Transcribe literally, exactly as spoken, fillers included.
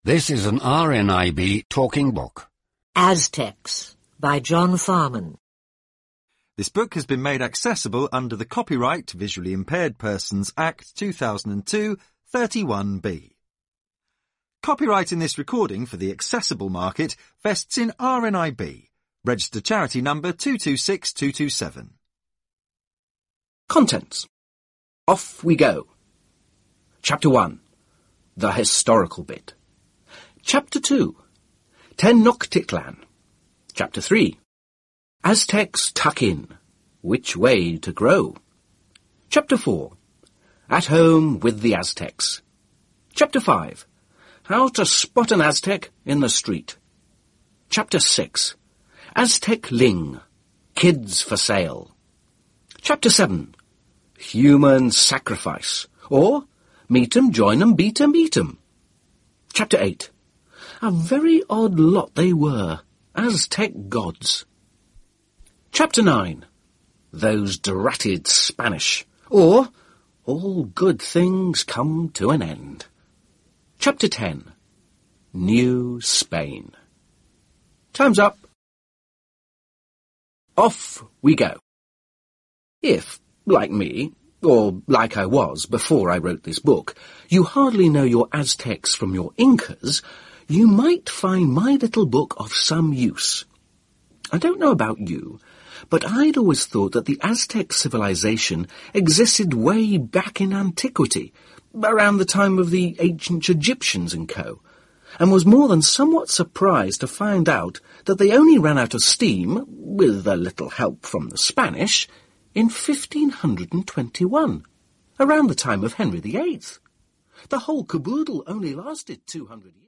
This is an R N I B talking book. Aztecs by John Farman. This book has been made accessible under the Copyright Visually Impaired Persons Act two thousand two, thirty-one B. Copyright in this recording for the accessible market vests in R N I B, registered charity number two two six two two seven. Contents. Off we go. Chapter one. The historical bit. Chapter two. Tenochtitlan. Chapter three. Aztecs tuck in. Which way to grow? Chapter four. At home with the Aztecs. Chapter five. How to spot an Aztec in the street. Chapter six. Aztec Ling. Kids for sale. Chapter seven. Human sacrifice. Or, meet 'em, join 'em, beat 'em, eat 'em. Chapter eight. A very odd lot they were, Aztec gods. Chapter nine. Those dratted Spanish. Or, all good things come to an end. Chapter ten. New Spain. Time's up. Off we go. If, like me, or like I was before I wrote this book, you hardly know your Aztecs from your Incas, you might find my little book of some use. I don't know about you, but I'd always thought that the Aztec civilization existed way back in antiquity, around the time of the ancient Egyptians and co., and was more than somewhat surprised to find out that they only ran out of steam, with a little help from the Spanish, in fifteen twenty-one, around the time of Henry the Eighth. The whole caboodle only lasted two hundred years.